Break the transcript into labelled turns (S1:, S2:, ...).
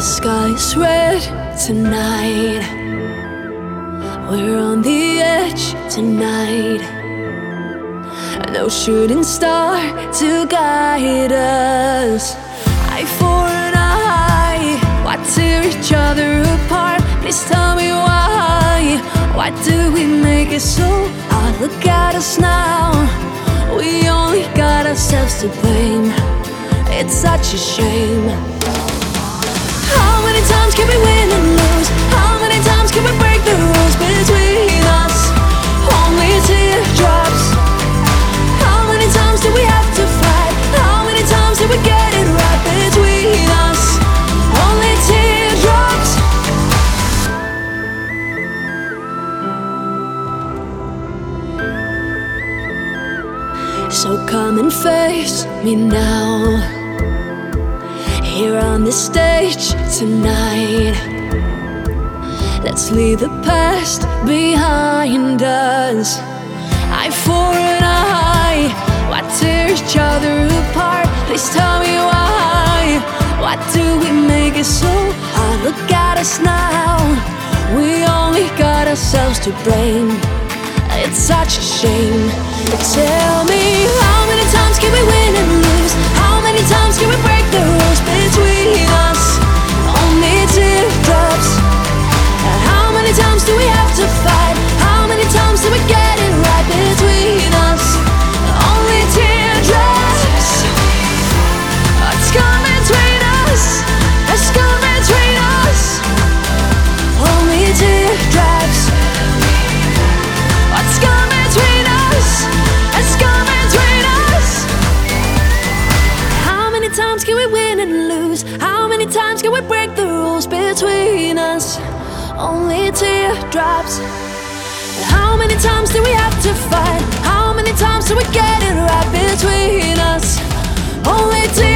S1: sky's red tonight. We're on the edge tonight. No shooting star to guide us. Eye for an eye, why tear each other apart? Please tell me why. Why do we make it so hard? Look at us now. We only got ourselves to blame. It's such a shame. How many times can we win and lose? How many times can we break the rules between us? Only teardrops. How many times do we have to fight? How many times did we get it right between us? Only teardrops. So come and face me now, here on the stage tonight. Let's leave the past behind us. Eye for an eye, why tear each other apart? Please tell me why. Why do we make it so hard? Look at us now. We only got ourselves to blame. It's such a shame. Tell me, how many times can we win and lose? How many times can we break the rules between us? Only teardrops. How many times do we have to fight? How many times do we get it right between us? Only teardrops. What's come between us? What's come between us? Only teardrops. What's come between us? What's come between us? How many times can we win and lose? How many times can we break the rules between us? Only teardrops. How many times do we have to fight? How many times do we get it right between us? Only teardrops.